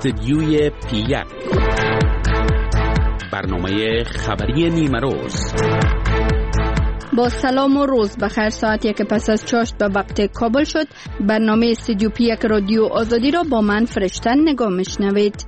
استدیوی پی1 برنامه خبری نیمه روز. با سلام و روز بخیر. ساعت یک پس از چاشت به وقت کابل شد. برنامه استدیو پی1 رادیو آزادی را با من فرشتن نگاه میشنوید.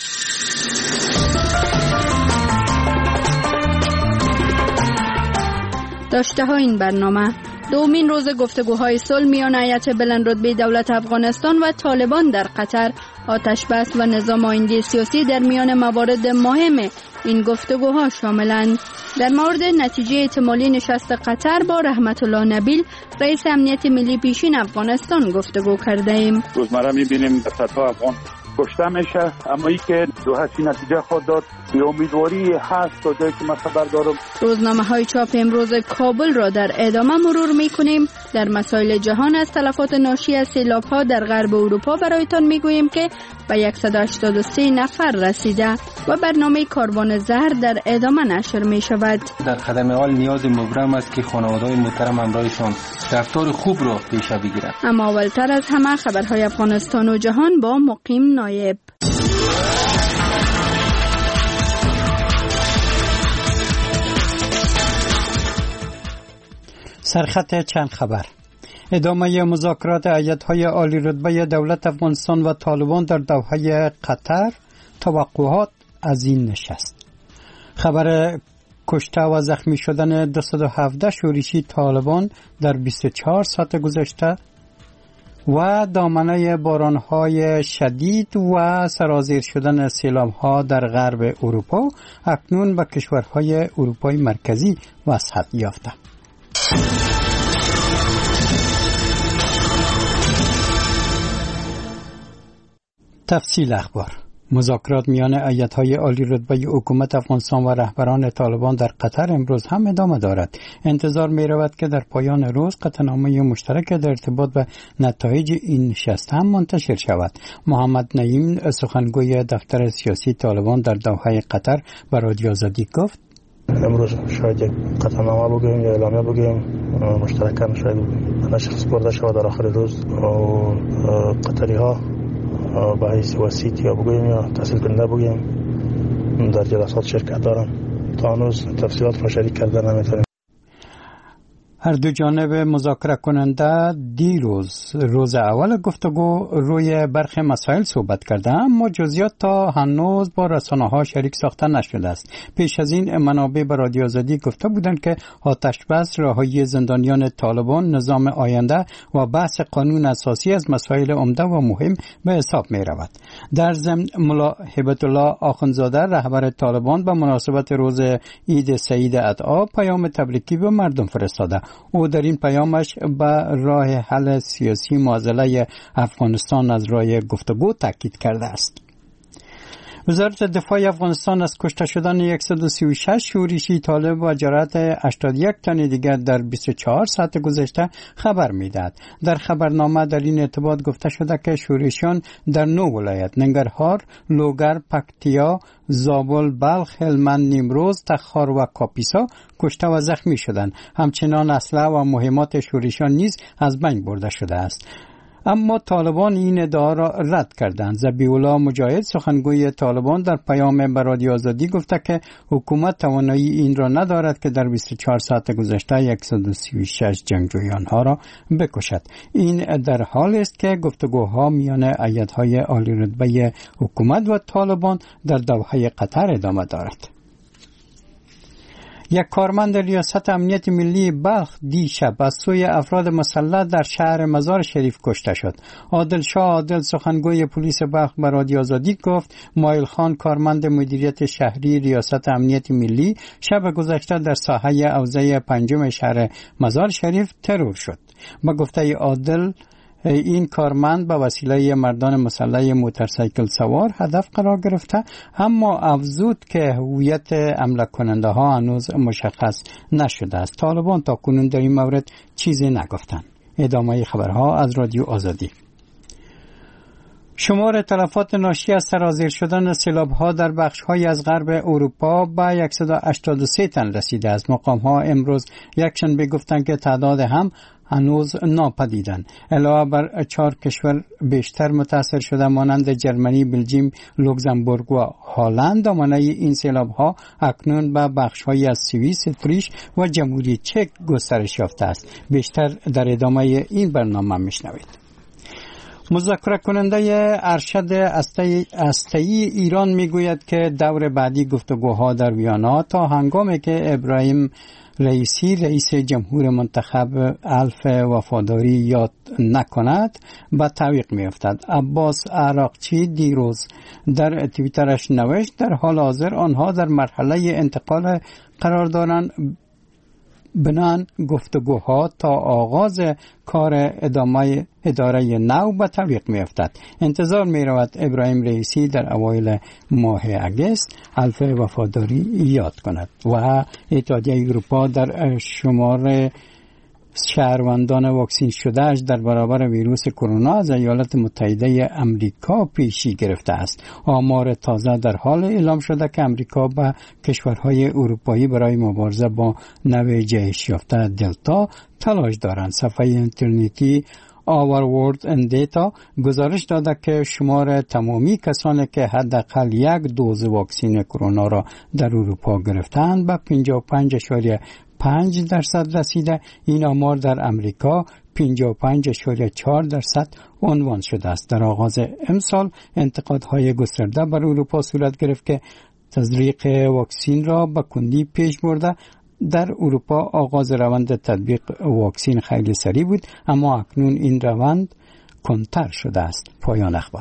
داشته ها این برنامه: دومین روز گفتگوهای صلح میان هیئت بلندرتبه دولت افغانستان و طالبان در قطر، آتش بس و نظام آیندی سیاسی در میان موارد مهم این گفتگوها شاملند. در مورد نتیجه احتمالی نشست قطر با رحمت الله نبیل، رئیس امنیت ملی پیشین افغانستان گفتگو کرده ایم. روزمره میبینیم در سطح افغان کشته میشه، اما ای که دو هستی نتیجه خود داد به امیدواری هست تا جایی که من خبر دارم. روزنامه های چاپ امروز کابل را در ادامه مرور میکنیم. در مسائل جهان از تلفات ناشی از سیلاب ها در غرب اروپا برایتان میگوییم که به 183 نفر رسیده و برنامه کاروان زهر در ادامه نشر می شود. در قدم اول نیاز مبرم است که خانواده‌های محترم همراهشان رفتار خوب را پیشه بگیرند. اما اولتر از همه خبرهای افغانستان و جهان با مقیم نایب. سرخط چند خبر. ادامه مذاکرات هیئت‌های عالی رتبه دولت افغانستان و طالبان در دوحه قطر، توقعات از این نشست. خبر کشته و زخمی شدن 217 شورشی طالبان در 24 ساعت گذشته و دامنه باران‌های شدید و سرازیر شدن سیلاب‌ها در غرب اروپا اکنون به کشورهای اروپای مرکزی وسعت یافته. تفصیل اخبار. مذاکرات میان هیئت‌های عالی رتبه حکومت افغانستان و رهبران طالبان در قطر امروز هم ادامه دارد. انتظار می‌رود که در پایان روز قطعنامه مشترک در ارتباط به نتایج این نشست هم منتشر شود. محمد نعیم، سخنگوی دفتر سیاسی طالبان در دوحه قطر، به رادیو آزادی گفت: امروز شاید یک قطعنامه بگیم یا اعلامیه بگیم مشترکاً شاید نشر سپرده شود در آخر روز. قطری‌ها به حیث وسیط یا بگویم یا تحصیل کننده بگویم در جلسات شرکت دارن. تا هنوز تفصیلات را شریک کرده نمیتونیم. هر دو جانب مذاکره کننده دیروز روز اول گفتگو روی برخی مسائل صحبت کرده، اما جزئیات تا هنوز با رسانه‌ها شریک ساخته نشده است. پیش از این منابع به رادیو آزادی گفته بودند که آتش بس، رهایی زندانیان طالبان، نظام آینده و بحث قانون اساسی از مسائل عمده و مهم به حساب می رود. در ضمن ملا هبت الله آخوندزاده، رهبر طالبان، به مناسبت روز عید سعید اضحی پیام تبریکی به مردم فرستاده. او در این پیامش به راه حل سیاسی معضله افغانستان از راه گفتگو تاکید کرده است. وزارت دفاع افغانستان از کشته شدن 136 شورشی طالب و جراحت 81 تن دیگر در 24 ساعت گذشته خبر می‌دهد. در خبرنامه در این ارتباط گفته شده که شورشیان در 9 ولایت: ننگرهار، لوگر، پکتیا، زابل، بلخ، هلمند، نیمروز، تخار و کاپیسا کشته و زخمی شدند. همچنین اسلحه و مهمات شورشیان نیز از بین برده شده است. اما طالبان این ادعا را رد کردند. ذبیح الله مجاهد، سخنگوی طالبان، در پیام به رادیو آزادی گفته که حکومت توانایی این را ندارد که در 24 ساعت گذشته 136 جنگجویان ها را بکشد. این در حال است که گفتگوها میان هیئت‌های عالی رتبه حکومت و طالبان در دوحه قطر ادامه دارد. یک کارمند ریاست امنیت ملی بلخ دیشب از سوی افراد مسلح در شهر مزار شریف کشته شد. عادل شاه عادل، سخنگوی پلیس بلخ، به رادیو آزادی گفت مایل خان، کارمند مدیریت شهری ریاست امنیت ملی، شب گذشته در ساحه حوزه 5 شهر مزار شریف ترور شد. با گفته عادل، این کارمند به وسیله مردان مسلح موتورسیکل سوار هدف قرار گرفته، اما افزود که هویت حمله کننده ها هنوز مشخص نشده است. طالبان تا کنون در این مورد چیزی نگفتند. ادامه خبرها از رادیو آزادی. شمار تلفات ناشی از سرازیر شدن سیلاب‌ها در بخش‌های از غرب اروپا به 183 تن رسیده است. مقام‌ها امروز یکشنبه گفتند که تعداد هم هنوز ناپدیدند. علاوه بر 4 کشور بیشتر متاثر شده مانند جرمنی، بلژیم، لوکزامبورگ و هلند، دامنه این سیلاب‌ها اکنون به بخش‌هایی از سوئیس، اتریش و جمهوری چک گسترش یافته است. بیشتر در ادامه این برنامه میشنوید. مذاکره کننده ارشد هسته‌ای ایران میگوید که دور بعدی گفتگوها در ویانا تا هنگامی که ابراهیم رئیسی رئیس جمهور منتخب حلف وفاداری یاد نکند به تعویق میافتد. عباس عراقچی دیروز در توییترش نوشت در حال حاضر آنها در مرحله انتقال قرار دارند، بنان گفتگوها تا آغاز کار اداره نو به تعویق می افتد. انتظار می رود ابراهیم رئیسی در اوایل ماه اگست حلف وفاداری یاد کند. و اتحادیه اروپا در شمار شهروندان واکسین شدهش در برابر ویروس کرونا از ایالات متحده امریکا پیشی گرفته است. آمار تازه در حال اعلام شده که امریکا به کشورهای اروپایی برای مبارزه با نوع جهش یافته دلتا تلاش دارند. صفحه اینترنتی Our World and Data گزارش داده که شمار تمامی کسانی که حداقل یک دوز واکسین کرونا را در اروپا گرفتند به 55.5% رسیده. این آمار در امریکا 55.4% عنوان شده است. در آغاز امسال انتقادهای گسترده بر اروپا صورت گرفت که تزریق واکسین را به کندی پیش برده. در اروپا آغاز روند تطبیق واکسین خیلی سریع بود، اما اکنون این روند کندتر شده است. پایان اخبار.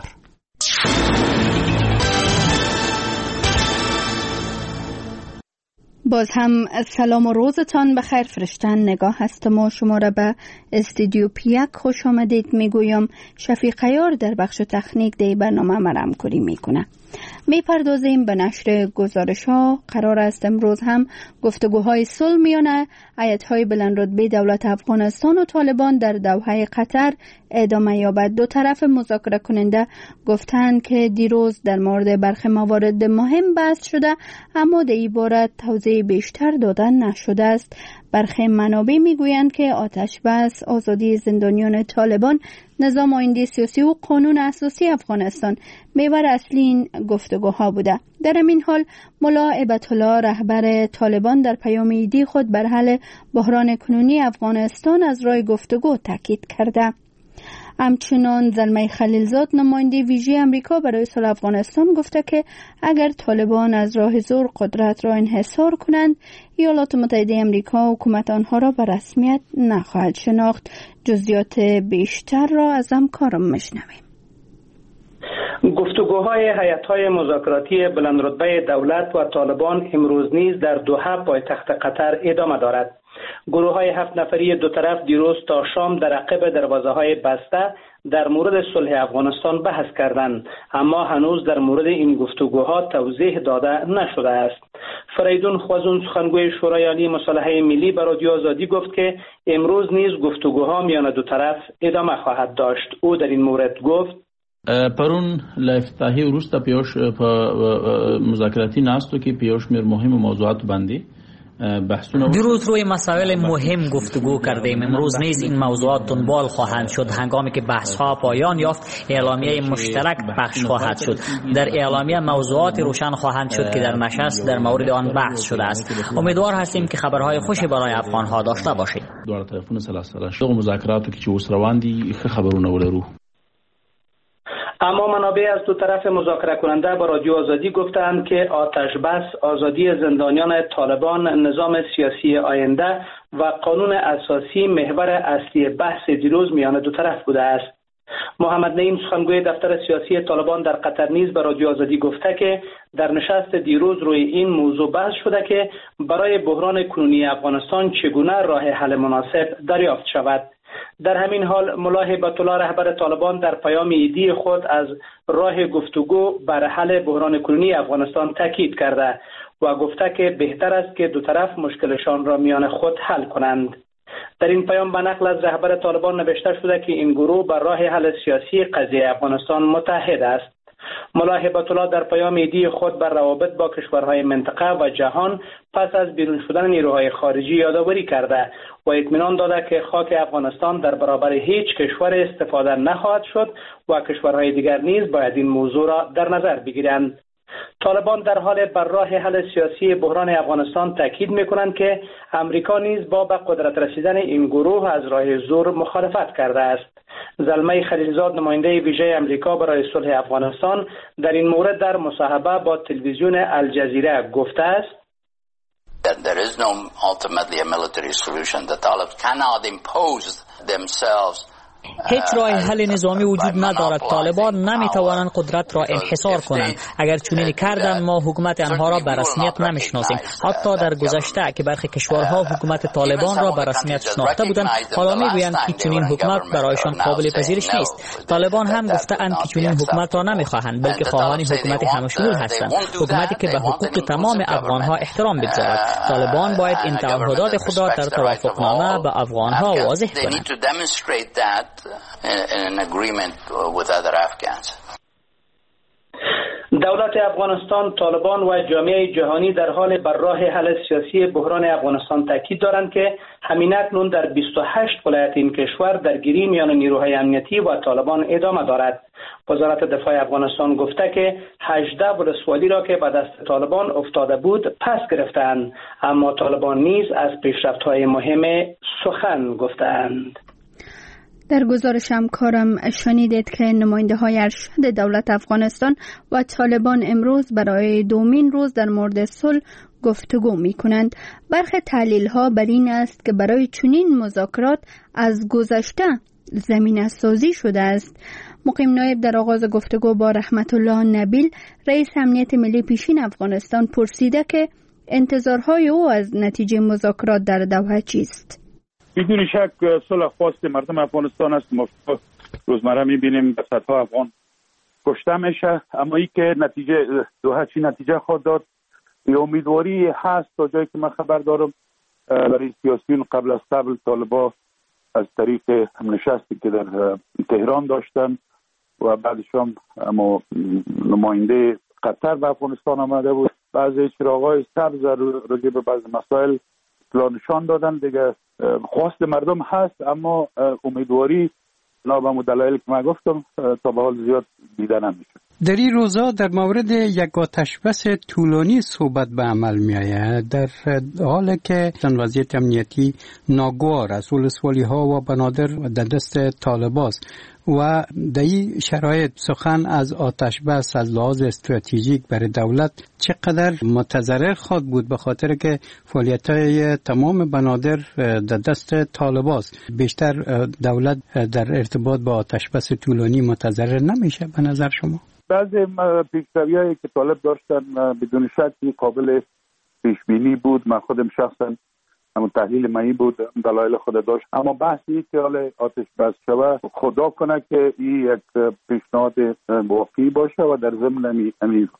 باز هم سلام و روزتان بخیر فرشتن. نگاه هستم و شما را به استودیو پیک خوش آمدید میگویم. شفیق عیار در بخش تکنیک دی برنامه مرم کری میکنه. میپردازیم به نشر گزارش ها. قرار است امروز هم گفتگوهای صلح میان هیئت‌های بلندرتبه دولت افغانستان و طالبان در دوحه قطر ادامه یابد. دو طرف مذاکره کننده گفتند که دیروز در مورد برخی موارد مهم بحث شده، اما در این باره توضیح بیشتر دادن نشده است. برخی منابع میگویند که آتش بس، آزادی زندانیان طالبان، نظام آیندی سیاسی و قانون اساسی افغانستان محور اصلی این گفتگوها بوده. در این حال ملا هیبت الله رهبر طالبان در پیام ایدی خود بر حل بحران کنونی افغانستان از راه گفتگو تاکید کرده. همچنان زلمه خلیلزاد نماینده ویژه امریکا برای صلح افغانستان گفته که اگر طالبان از راه زور قدرت را انحصار کنند، ایالات متحده امریکا حکومت آنها را به رسمیت نخواهد شناخت. جزئیات بیشتر را از همکارم میشنویم. گفتگوهای هیئت‌های مذاکراتی بلندرتبه دولت و طالبان امروز نیز در دوحه پایتخت قطر ادامه دارد. گروه‌های 7 نفری دو طرف دیروز تا شام در عقب دروازه‌های بسته در مورد صلح افغانستان بحث کردند، اما هنوز در مورد این گفتگوها توضیح داده نشده است. فریدون خوازون سخنگوی شورای عالی مصالحه ملی به رادیو آزادی گفت که امروز نیز گفتگوها میان دو طرف ادامه خواهد داشت. او در این مورد گفت: پرون لافتتاحی وروسته په مذاکراتی ناستو کې په یو شمېر مهمو موضوعاتو باندې دیروز روی مسائل مهم گفتگو کردیم. امروز نیز این موضوعات دنبال خواهند شد. هنگامی که بحث‌ها پایان یافت، اعلامیه مشترک پخش خواهد شد. در اعلامیه موضوعات روشن خواهند شد که در نشست در مورد آن بحث شده است. امیدوار هستیم که خبرهای خوشی برای افغان‌ها داشته باشیم. دوه طرفونه سلسله شغل مذاکراتو کې چې اوس روان دي ښه خبرونه ولرو. اما منابع از دو طرف مذاکره کننده با رادیو آزادی گفتند که آتش بس، آزادی زندانیان طالبان، نظام سیاسی آینده و قانون اساسی محور اصلی بحث دیروز میان دو طرف بوده است. محمد نعیم سخنگوی دفتر سیاسی طالبان در قطر نیز به رادیو آزادی گفته که در نشست دیروز روی این موضوع بحث شده که برای بحران کنونی افغانستان چگونه راه حل مناسب دریافت شود. در همین حال ملا هیبت الله رهبر طالبان در پیام ایدی خود از راه گفتگو بر حل بحران کنونی افغانستان تاکید کرده و گفته که بهتر است که دو طرف مشکلشان را میان خود حل کنند. در این پیام به نقل از رهبر طالبان نوشته شده که این گروه بر راه حل سیاسی قضیه افغانستان متحد است. ملا هبت الله در پیام ایدی خود بر روابط با کشورهای منطقه و جهان پس از بیرون شدن نیروهای خارجی یادآوری کرده و اطمینان داده که خاک افغانستان در برابر هیچ کشور استفاده نخواهد شد و کشورهای دیگر نیز باید این موضوع را در نظر بگیرند. طالبان در حال بر راه حل سیاسی بحران افغانستان تاکید می‌کنند که امریکا نیز با به قدرت رسیدن این گروه از راه زور مخالفت کرده است. زلمه خلیلزاد نماینده ویژه امریکا برای صلح افغانستان در این مورد در مصاحبه با تلویزیون الجزیره گفته است There is no ultimately a military solution. The Taliban cannot impose themselves. هیچ راه حل نظامی وجود ندارد. طالبان نمیتوانند قدرت را انحصار کنند. اگر چنین کردند ما حکومت آنها را به رسمیت نمیشناسیم. حتی در گذشته که برخی کشورها حکومت طالبان را به رسمیت شناخته بودند، حالا میگویند که چنین حکومت برایشان قابل پذیرش نیست. طالبان هم گفتند که چنین حکومت را نمیخواهند، بلکه خواهان حکومت همشمول هستند، حکومتی که به حقوق تمام افغانها احترام بگذارد. طالبان باید این تعهدات خود را در توافقنامه به افغانها واضح کنند. In agreement with other Afghans. دولت افغانستان، طالبان و جامعه جهانی در حال بر راه حل سیاسی بحران افغانستان تاکید دارند که همین اکنون در 28 ولایت این کشور درگیری میان نیروهای امنیتی و طالبان ادامه دارد. وزارت دفاع افغانستان گفته که 18 ولسوالی را که به دست طالبان افتاده بود پس گرفتند، اما طالبان نیز از پیشرفت‌های مهم سخن گفتند. در گزارش همکارم شنیدید که نماینده‌های ارشد دولت افغانستان و طالبان امروز برای دومین روز در مورد صلح گفتگو می‌کنند. برخی تحلیل‌ها بر این است که برای چنین مذاکرات از گذشته زمینه سازی شده است. مقیم نایب در آغاز گفتگو با رحمت الله نبیل، رئیس امنیت ملی پیشین افغانستان، پرسیده که انتظارهای او از نتیجه مذاکرات در دوحه چیست؟ بدون شک صلح خواست مردم افغانستان است. ما روزمره می‌بینیم در صدها افغان کشته میشه، اما ای که نتیجه دوحه چی نتیجه خواهد داد، یه امیدواری هست تا جایی که من خبر دارم برای سیاسیون قبل از قبل طالبان از طریق نشستی که در تهران داشتن و بعدش هم اما نماینده قطر به افغانستان آمده بود، بعضی چراغ‌های سبز راجع به بعض مسائل اطلاع نشان دادن. دیگه خواست مردم هست، اما امیدواری نابم و دلایل که من گفتم تا به حال زیاد دیده نمیشه. در این روزا در مورد یک آتش بس طولانی صحبت به عمل می آید، در حالی که وضعیت امنیتی ناگوار است، ولسوالی ها و بنادر در دست طالبان و در این شرایط سخن از آتش بس از لحاظ استراتژیک برای دولت چقدر متضرر خواهد بود، به خاطر که فعالیت های تمام بنادر در دست طالبان است. بیشتر دولت در ارتباط با آتش بس طولانی متضرر نمیشه به نظر شما؟ بعضی پیش‌روی‌هایی که طالب داشتن بدون شک قابل پیش بینی بود. من خودم شخصا همون تحلیل منی بود، دلایل خود داشت، اما بحثی که حال آتش بس شود خدا کنه که این یک پیشنهاد واقعی باشه و در ضمن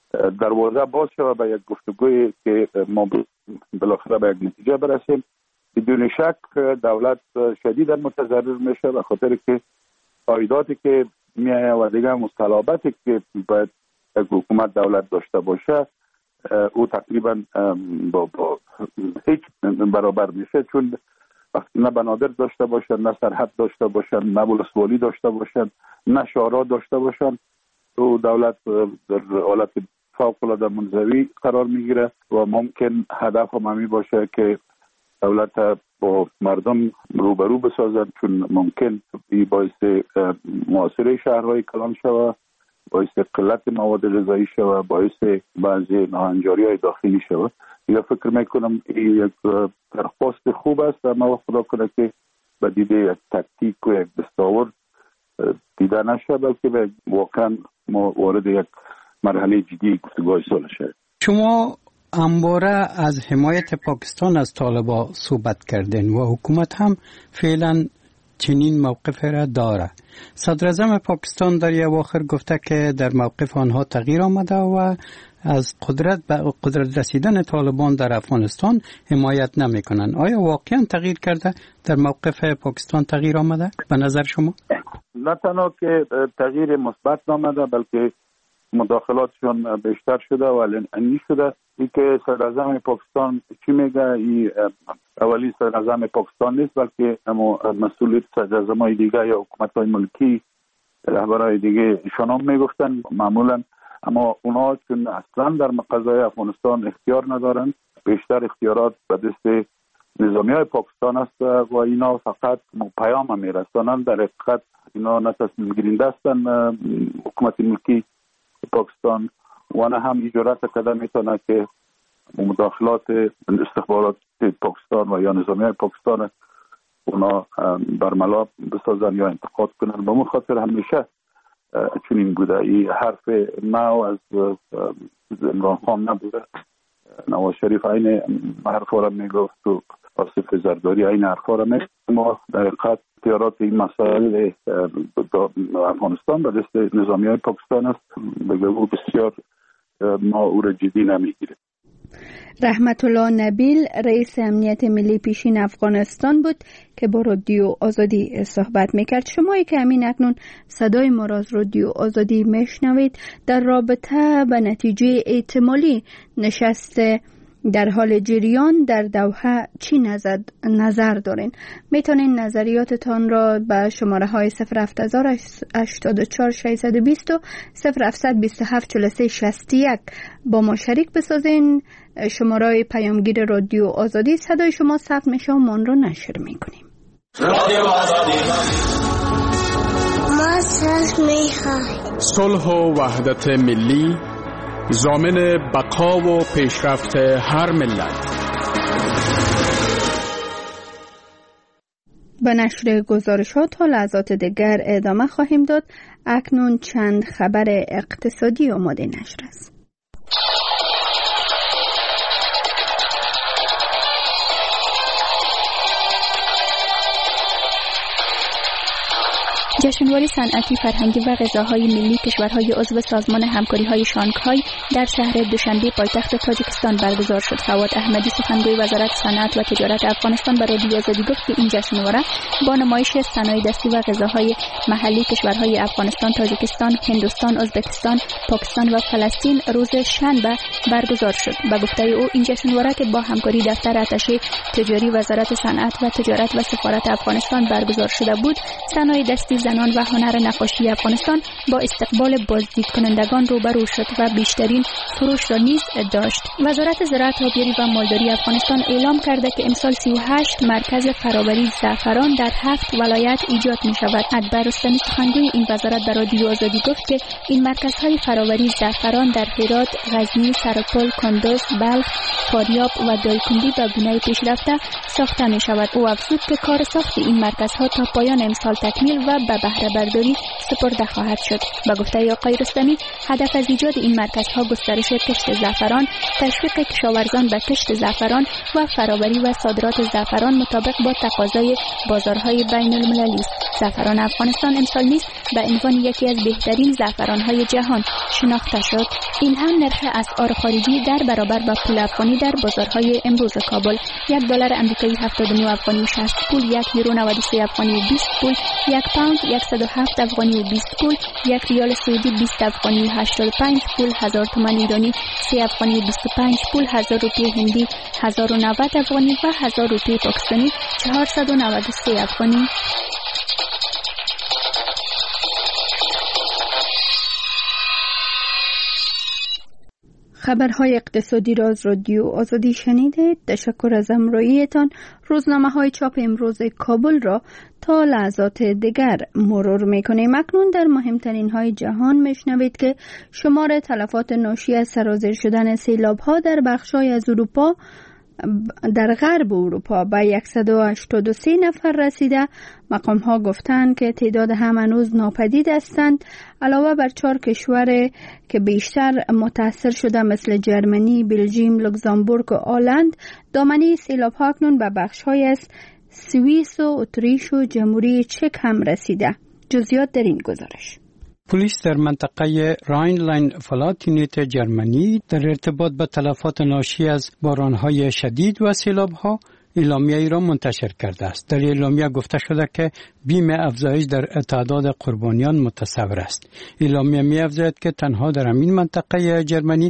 دروازه باز شود به یک گفتگویی که ما بالاخره به یک نتیجه برسیم. بدون شک دولت شدیدا متضرر میشه به خاطر که عایداتی که میایه و دیگه مصالحاتی که باید حکومت دولت داشته باشه او تقریبا با هیچ برابر میشه، چون وقتی نه بنادر داشته باشن، نه سرحد داشته باشن، نه ولسوالی داشته باشن، نه شورا داشته باشن، تو دولت در حالت فوق‌العاده منزوی قرار میگیره و ممکن هدف هم همی باشه که دولت با مردم روبرو بسازن، چون ممکن این باعث محاصره شهرهای کلان شود، باعث قلت مواد غذایی شود، باعث بعضی ناهنجاری‌های داخلی شود. یا فکر میکنم این یک درخواست خوب است، اما خدا کنه که به دیده یک تکتیک و یک دستاورد دیده نشه، بلکه واقعا ما وارد یک مرحله جدی گفتگوهای صلح شد. شما همواره از حمایت پاکستان از طالبان صحبت کردین و حکومت هم فعلا چنین موقف را داره. صدراعظم پاکستان در اواخر گفته که در موقف آنها تغییر آمده و از قدرت رسیدن طالبان در افغانستان حمایت نمیکنن. آیا واقعا تغییر کرده؟ در موقف پاکستان تغییر آمده به نظر شما؟ نه تنها که تغییر مثبت نامده بلکه مداخلاتشون بیشتر شده و علنی شده. این که صدراعظم پاکستان چی میگه، این اولی صدراعظم پاکستان نیست بلکه مسئول صدراعظمای دیگه یا حکومت‌های ملکی، رهبرای دیگه ایشان هم میگفتن معمولا، اما اونا چون اصلا در قضای افغانستان اختیار ندارن، بیشتر اختیارات به دست نظامیای پاکستان است و اینا فقط پیام میرسانند. در حقیقت اینا نه تصمیم گیرنده هستن حکومت ملکی پاکستان و نه هم اجازه کده میتونه که مداخلات استخبارات پاکستان و یا نظامیای پاکستان اونا برملا بسازن یا انتقاد کنن. به اون خاطر همیشه چنین بوده. این حرف نو از عمران خان نبوده. نواز شریف این حرفا را میگفت و آصف زرداری این حرفا را میگفت. ما در حقیقت اختیارات این مسائل افغانستان به دست نظامیای پاکستان است. بگو بسیار ما او را جدی نمیگیریم. رحمت الله نبیل رئیس امنیت ملی پیشین افغانستان بود که با رادیو آزادی صحبت میکرد. شمایی که همین اکنون صدای ما را از رادیو آزادی میشنوید، در رابطه به نتیجه احتمالی نشست در حال جریان در دوحه چی نظر دارین؟ میتونین نظریاتتان را به شماره های 08084 620 و 0727 43 61 با ما شریک بسازین. شماره پیامگیر رادیو آزادی، صدای شما ثبت میشه و من رو نشر میکنیم. رادیو آزادی ما صلح و وحدت ملی، ضامن بقا و پیشرفت هر ملت. به نشر گزارشات تا لحظات دیگر ادامه خواهیم داد. اکنون چند خبر اقتصادی آماده نشر است. جشنواره صنعتی، فرهنگی و غذاهای ملی کشورهای عضو سازمان همکاری‌های شانگهای در شهر دوشنبه پایتخت تاجیکستان برگزار شد. فواد احمدی سخنگوی وزارت صنعت و تجارت افغانستان به رادیو آزادی گفت که این جشنواره با نمایش صنایع دستی و غذاهای محلی کشورهای افغانستان، تاجیکستان، هندوستان، ازبکستان، پاکستان و فلسطین روز شنبه برگزار شد. به گفته او این جشنواره که با همکاری دفتر اتشه تجاری وزارت صنعت و تجارت و سفارت افغانستان برگزار شده بود، صنایع دستی، زنان و هنر نقاشی افغانستان با استقبال بازدید کنندگان روبرو شد و بیشترین فروش را نیز داشت. وزارت زراعت، آبیاری و مالداری افغانستان اعلام کرده که امسال 38 مرکز فرآوری زعفران در 7 ولایت ایجاد می شود. اکبر رستمی سخنگوی این وزارت به رادیو آزادی گفت که این مرکزهای فرآوری زعفران در هرات، غزنی، سرپل، کندز، بلخ، فاریاب و دایکنډي به گونه پیشرفته ساخته می شود. او افزود که کار ساخت این مرکزها تا پایان امسال تکمیل و به بهره برداری سپرده خواهد شد. با گفته آقای رستمی، هدف از ایجاد این مرکزها گسترش کشت زعفران، تشویق کشاورزان به کشت زعفران و فرآوری و صادرات زعفران مطابق با تقاضای بازارهای بین المللی است. زعفران افغانستان امسال نیز به عنوان یکی از بهترین زعفران‌های جهان شناخته شد. این هم نرخ اسعار خارجی در برابر با پول افغانی در بازارهای امروز کابل: $1 آمریکایی 79 افغانی و 60 پول، €1 93 افغانی و 20 پول، یک پوند 107 افغانی و 20 پول، یک ریال سعودی 20 افغانی و 85 پول، 1000 تومان ایرانی 3 افغانی و 25 پول، 1000 روپیه هندی 1090 افغانی و 1000 روپیه پاکستانی 493 افغانی. خبرهای اقتصادی را از رادیو آزادی شنیدید. تشکر از همراهیتان. روزنامه‌های چاپ امروز کابل را تا لحظات دیگر مرور می‌کنیم. اکنون در مهمترین های جهان میشنوید که شمار تلفات ناشی از سرازیر شدن سیلاب‌ها در بخش‌های از اروپا در غرب اروپا به 183 نفر رسیده. مقام‌ها گفتند که تعداد هم هنوز ناپدید هستند. علاوه بر 4 کشور که بیشتر متاثر شده مثل جرمنی، بلژیم، لوکزامبورگ و هلند، دامنه سیلاب‌ها اکنون به بخش‌های از سوئیس و اتریش و جمهوری چک هم رسیده. جزئیات در این گزارش. پلیس در منطقه راینلاین فلاتینیت جرمنی در ارتباط به تلفات ناشی از بارانهای شدید و سیلابها اعلامیه‌ای را منتشر کرده است. در اعلامیه گفته شده که بیم افزایش در تعداد قربانیان متصور است. اعلامیه می‌افزاید که تنها در همین منطقه جرمنی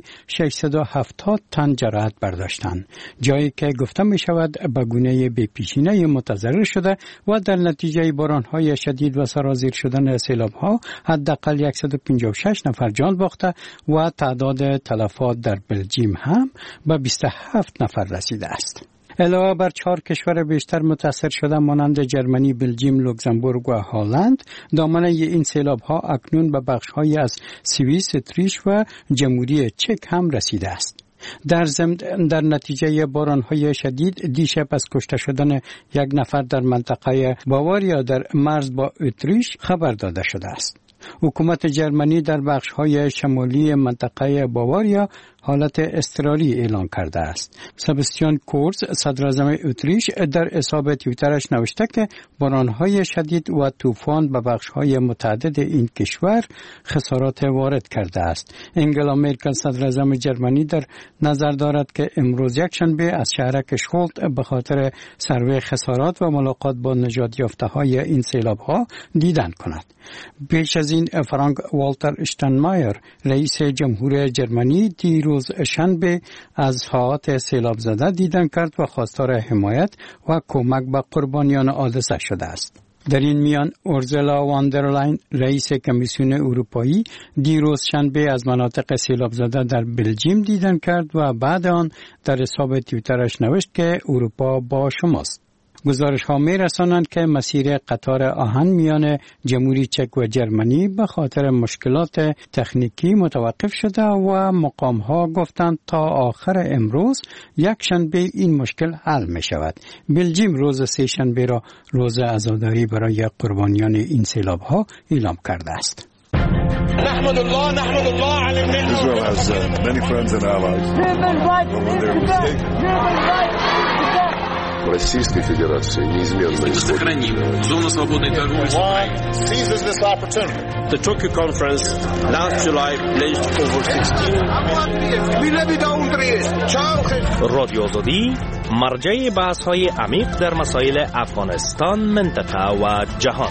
670 تن جراحت برداشتند، جایی که گفته می‌شود به گونه بی‌پیشینه متضرر شده و در نتیجه باران‌های شدید و سرازیر شدن سیلاب‌ها حداقل 156 نفر جان باخته و تعداد تلفات در بلژیم هم به 27 نفر رسیده است. علاوه بر 4 کشور بیشتر متاثر شده مانند جرمنی، بلژیم، لوکزامبورگ و هلند، دامنه این سیلاب‌ها اکنون به بخش‌هایی از سوئیس، اتریش و جمهوری چک هم رسیده است. در ضمن در نتیجه باران‌های شدید دیشب از کشته شدن 1 نفر در منطقه باواریا در مرز با اتریش خبر داده شده است. حکومت جرمنی در بخش‌های شمالی منطقه باواریا حالت اضطراری اعلان کرده است. سبستیان کورز، صدراعظم اتریش، در حساب توییترش نوشته که باران‌های شدید و طوفان به بخش‌های متعدد این کشور خسارات وارد کرده است. انگلا مرکل، صدراعظم جرمنی، در نظر دارد که امروز یکشنبه از شهرک شولت به خاطر سروی خسارات و ملاقات با نجات یافته‌های این سیلاب‌ها دیدن کند. پیش از این فرانک والتر اشتاینمایر، رئیس جمهور جرمنی، دیروز شنبه از حالات سیلاب زده دیدن کرد و خواستار حمایت و کمک به قربانیان حادثه شده است. در این میان اورزولا واندرلاین، رئیس کمیسیون اروپایی، دیروز شنبه از مناطق سیلاب زده در بلژیم دیدن کرد و بعد آن در حساب توییترش نوشت که اروپا با شماست. گزارش ها می رسانند که مسیر قطار آهن میان جمهوری چک و جرمنی به خاطر مشکلات تکنیکی متوقف شده و مقام ها گفتند تا آخر امروز یکشنبه این مشکل حل می شود. بلژیم روز سه‌شنبه را روز عزاداری برای قربانیان این سیلاب ها اعلام کرده است. نحمد الله علی النعمة. Israel has many friends and allies. Российской Федерации неизменно сохраним зону свободной торговли. The Tokyo Conference last July pledged over 16. رادیو آزادی مرجع بحث‌های عمیق در مسائل افغانستان، منطقه و جهان.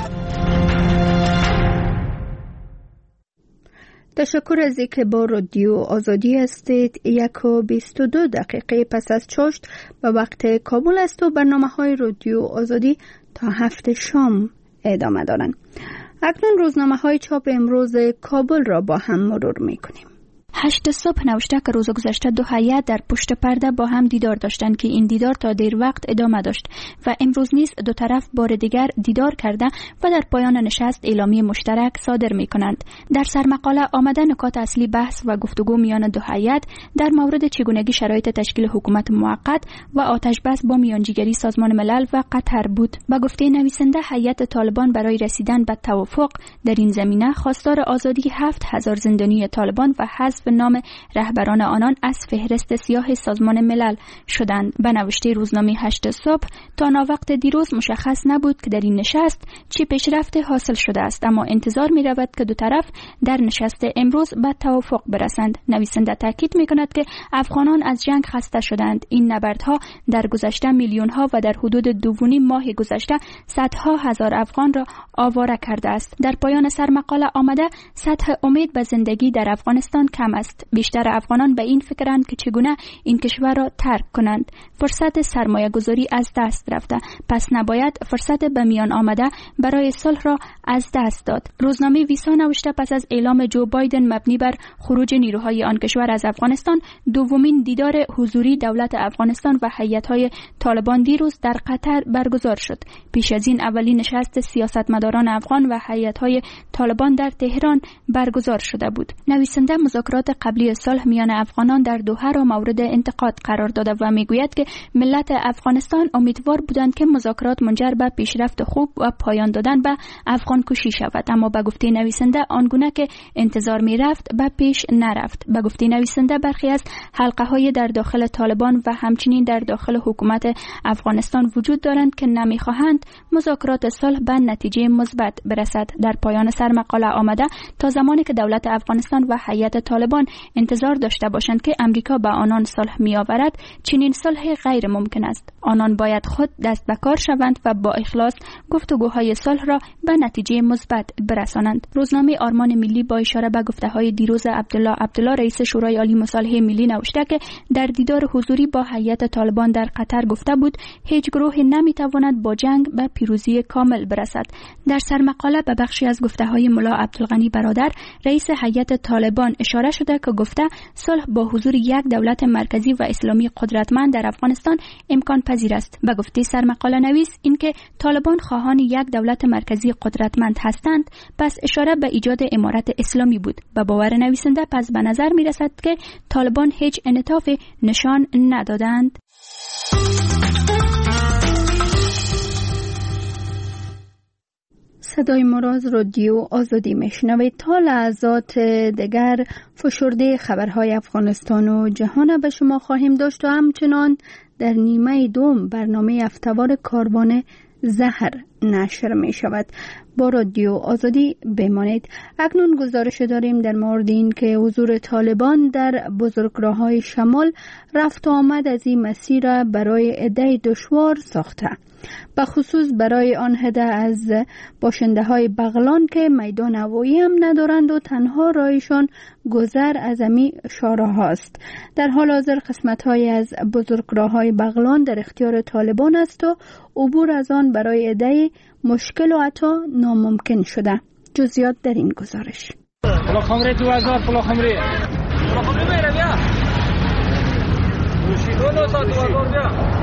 تشکر از اینکه با رادیو آزادی هستید. 1:22 پس از چاشت به وقت کابل است و برنامه‌های رادیو آزادی تا 7 شام ادامه دارند. اکنون روزنامه‌های چاپ امروز کابل را با هم مرور می‌کنیم. 8 صبح نوشته که روز گذشته 2 هیئت در پشت پرده با هم دیدار داشتند که این دیدار تا دیر وقت ادامه داشت و امروز نیز 2 طرف بار دیگر دیدار کرده و در پایان نشست اعلامیه مشترک صادر می کنند. در سرمقاله آمده نکات اصلی بحث و گفتگو میان 2 هیئت در مورد چگونگی شرایط تشکیل حکومت موقت و آتش بس با میانجیگری سازمان ملل و قطر بود. با گفته نویسنده، هیئت طالبان برای رسیدن به توافق در این زمینه خواستار آزادی 7000 زندانی طالبان و حذف نام رهبران آنان از فهرست سیاه سازمان ملل شدند. به نوشته روزنامه 8 صبح، تا ناوقت دیروز مشخص نبود که در این نشست چه پیشرفت حاصل شده است، اما انتظار می رود که 2 طرف در نشست امروز به توافق برسند. نویسنده تاکید می کند که افغانان از جنگ خسته شدند. این نبردها در گذشته میلیون ها و در حدود 2.5 ماه گذشته صدها هزار افغان را آواره کرده است. در پایان سرمقاله آمده سطح امید به زندگی در افغانستان کم است. بیشتر افغانان به این فکرند که چگونه این کشور را ترک کنند. فرصت سرمایه گذاری از دست رفته، پس نباید فرصت به میان آمده برای صلح را از دست داد. روزنامه ویسا نوشته پس از اعلام جو بایدن مبنی بر خروج نیروهای آن کشور از افغانستان، دومین دیدار حضوری دولت افغانستان و هیئت‌های طالبان دیروز در قطر برگزار شد. پیش از این اولین نشست سیاستمداران افغان و هیئت‌های طالبان در تهران برگزار شده بود. نویسنده مذاکرات مذاکرات قبلی صلح میان افغانان در دوحه را مورد انتقاد قرار داده و میگوید که ملت افغانستان امیدوار بودند که مذاکرات منجر به پیشرفت خوب و پایان دادن به افغان کشی شود، اما به گفته نویسنده آنگونه که انتظار میرفت به پیش نرفت. به گفته نویسنده برخی از حلقه های در داخل طالبان و همچنین در داخل حکومت افغانستان وجود دارند که نمیخواهند مذاکرات صلح به نتیجه مثبت برسد. در پایان سرمقاله آمده تا زمانی که دولت افغانستان و هیئت طالبان انتظار داشته باشند که امریکا به آنان صلح میآورد، چنین صلح غیر ممکن است. آنان باید خود دست به کار شوند و با اخلاص گفتگوهای صلح را به نتیجه مثبت برسانند. روزنامه آرمان ملی با اشاره به گفته‌های دیروز عبدالله رئیس شورای عالی مصالحه ملی نوشته که در دیدار حضوری با هیئت طالبان در قطر گفته بود هیچ گروهی نمیتواند با جنگ به پیروزی کامل برسد. در سرمقاله به بخشی از گفته‌های ملا عبدالغنی برادر رئیس هیئت طالبان اشاره شده که گفته صلح با حضور یک دولت مرکزی و اسلامی قدرتمند در افغانستان امکان پذیر است. به گفته سرمقاله نویس اینکه طالبان خواهان یک دولت مرکزی قدرتمند هستند، پس اشاره به ایجاد امارت اسلامی بود. به باور نویسنده پس به نظر می رسد که طالبان هیچ انعطاف نشان ندادند. صدای مراز رادیو آزادی میشنوید. تا لحظات دیگر فشرده خبرهای افغانستان و جهان به شما خواهیم داشت و همچنان در نیمه دوم برنامه هفته‌وار کاروان زهر نشر می شود. با رادیو آزادی بمانید. اکنون گزارش داریم در مورد این که حضور طالبان در بزرگراه‌های شمال رفت و آمد از این مسیر برای عده دشوار ساخته، به خصوص برای آن عده از باشنده های بغلان که میدان هوایی هم ندارند و تنها راهشان گذر از امی شاهراه است. در حال حاضر قسمت های از بزرگراه های بغلان در اختیار طالبان است و عبور از آن برای عده مشکل و حتی ناممکن شده. جزئیات در این گزارش. پلا خمری 2000 پلا خمری میره بیا روشیدو 2000 بیا.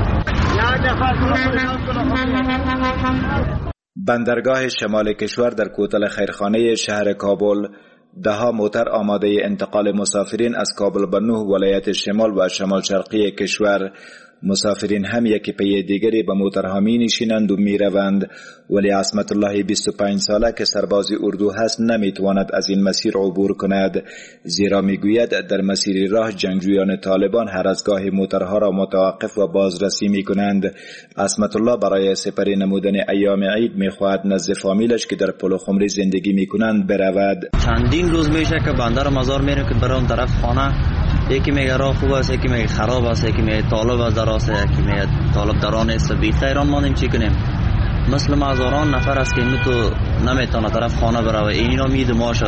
بندرگاه شمال کشور در کوتل خیرخانه شهر کابل دهها موتر آماده انتقال مسافرین از کابل به 9 ولایت شمال و شمال شرقی کشور. مسافرین هم یکی پی دیگری به موترها می نشینند و می روند، ولی عصمت الله 25 ساله که سرباز اردو هست نمی تواند از این مسیر عبور کند، زیرا می گوید در مسیر راه جنگجویان طالبان هر از گاهی موترها را متوقف و بازرسی می کنند. عصمت الله برای سپری نمودن ایام عید می خواهد نزد فامیلش که در پلو خمری زندگی می کنند برود. چندین روز میشه که بندر مزار میره که برای اون طرف خانه، یکی میگه راه خوب است، یکی میگه خراب است، یکی میگه طالب از دراسته، یکی میگه طالب دران است. بی خیران مانیم چی کنیم؟ مثل هزاران نفر است که اینو تو نمیتونه طرف خانه بره. اینا مید ما شد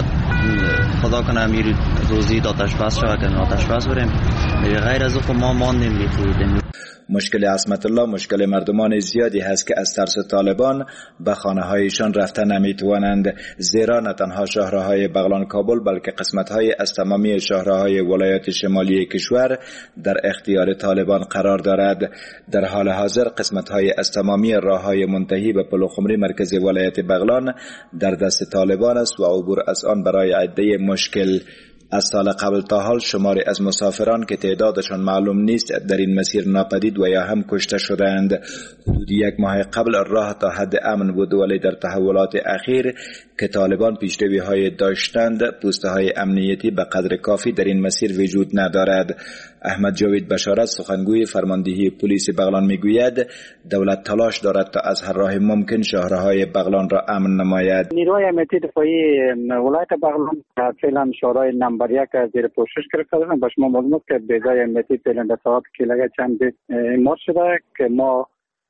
خدا کنه امیر روزی آتش بس شود که آتش بس بریم. غیر از او ما ماندیم بیخویدیم. مشکل عصمت الله مشکل مردمان زیادی هست که از ترس طالبان به خانه هایشان رفته نمیتوانند، زیرا نه تنها شهرهای بغلان کابل بلکه قسمت های از تمامی شهرهای ولایات شمالی کشور در اختیار طالبان قرار دارد. در حال حاضر قسمت های از تمامی راه های منتهی به پلوخمری مرکز ولایت بغلان در دست طالبان است و عبور از آن برای عده مشکل. از سال قبل تا حال شماری از مسافران که تعدادشان معلوم نیست در این مسیر ناپدید و یا هم کشته شدند. حدود 1 ماه قبل راه تا حد امن بود، ولی در تحولات اخیر که طالبان پیشروی های داشتند پوسته های امنیتی به قدر کافی در این مسیر وجود ندارد. احمد جاوید بشارت سخنگوی فرماندهی پلیس بغلان میگوید دولت تلاش دارد تا از هر راه ممکن شهرهای بغلان را امن نماید. نیروهای امنیتی دفاعی ولایت بغلان فعلا شورای نمبر 1 زیر پوشش گرفته دارند. به شما معلوم است که بیضای امنیتی فعلا در ساعت کلیه چند اعمال شده که ما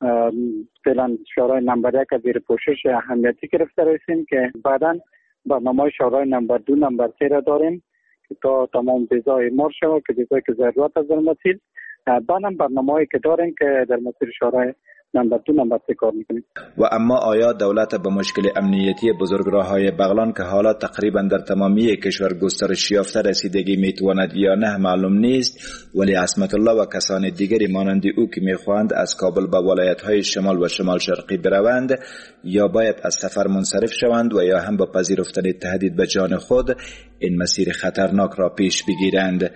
فعلا شورای نمبر 1 زیر پوشش اهمیتی گرفته رسیم که بعدا برنامه شورای نمبر 2 نمبر 3 را داریم که تا تمام بیضای اعمال شود که بیضایی که ضرورت از در مسیر. بعدم برنامه‌ای که داریم که در مسیر شورای نمبر 2 نمبر 3 کار میکنیم. و اما آیا دولت به مشکل امنیتی بزرگراه‌های بغلان که حالا تقریبا در تمامی کشور گسترش یافته رسیدگی میتواند یا نه معلوم نیست، ولی عصمت الله و کسان دیگری مانند او که میخواهند از کابل به ولایت‌های شمال و شمال شرقی بروند یا باید از سفر منصرف شوند و یا هم با پذیرفتن تهدید به جان خود این مسیر خطرناک را پیش بگیرند.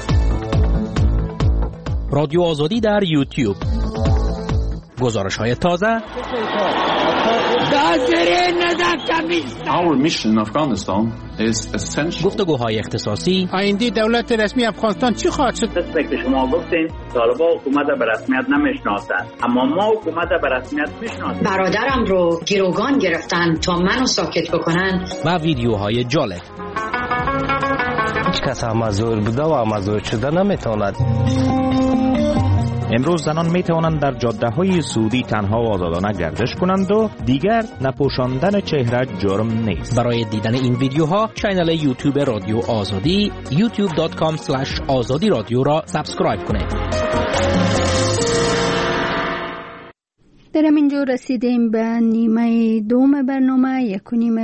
رادیو آزادی در یوتیوب، گزارش‌های تازه. Our mission in Afghanistan is essential. گفتگوهای اختصاصی. آینده دولت رسمی افغانستان چی خواهد شد؟ که شما گفتین طالبان حکومت به رسمیت نمیشناسند، اما ما حکومت به رسمیت میشناسیم. برادرم رو گروگان گرفتن تا منو ساکت بکنن. و ویدیوهای جالب. هیچ کس مزور بوده و مزور شده نمیتواند. امروز زنان می توانند در جاده‌های سعودی تنها و آزادانه گردش کنند و دیگر نپوشاندن چهره جرم نیست. برای دیدن این ویدیوها کانال یوتیوب رادیو آزادی youtube.com/azadi رادیو را سابسکرایب کنید. در همینجا رسیدیم به نیمه دوم برنامه. 1.5